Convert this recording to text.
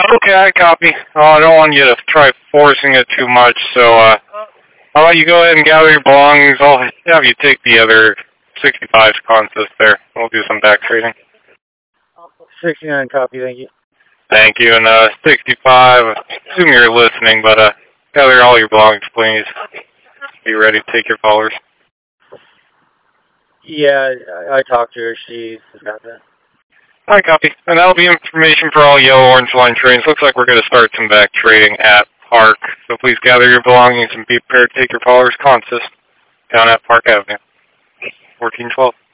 Okay, I copy. I don't want you to try forcing it too much, so I'll let you go ahead and gather your belongings. I'll have you take the other 65's consist there. We'll do some back trading. 69 copy, thank you. Thank you. And 65, I assume you're listening, but gather all your belongings, please. Be ready to take your followers. Yeah, I talked to her. She got that. I copy. And that'll be information for all yellow orange line trains. Looks like we're going to start some back trading at Park. So please gather your belongings and be prepared to take your followers consist down at Park Avenue. 1412.